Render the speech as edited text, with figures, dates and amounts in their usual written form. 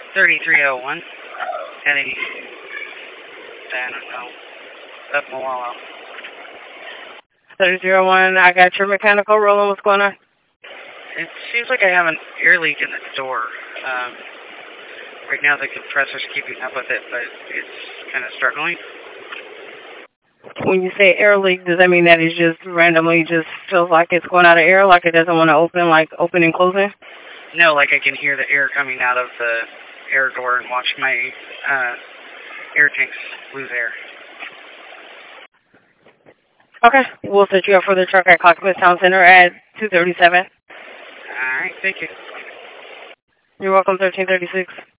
3301. Heading, I don't know, up Malala. 3001, I got your mechanical rolling. What's going on? It seems like I have an air leak in the door. Right now the compressor's keeping up with it, but it's kind of struggling. When you say air leak, does that mean that it just randomly just feels like it's going out of air, like it doesn't want to open, like open and closing? No, like I can hear the air coming out of the air door and watch my air tanks lose air. Okay, we'll set you up for the truck at Cockpit Town Center at 2:37. All right, thank you. You're welcome, 1336.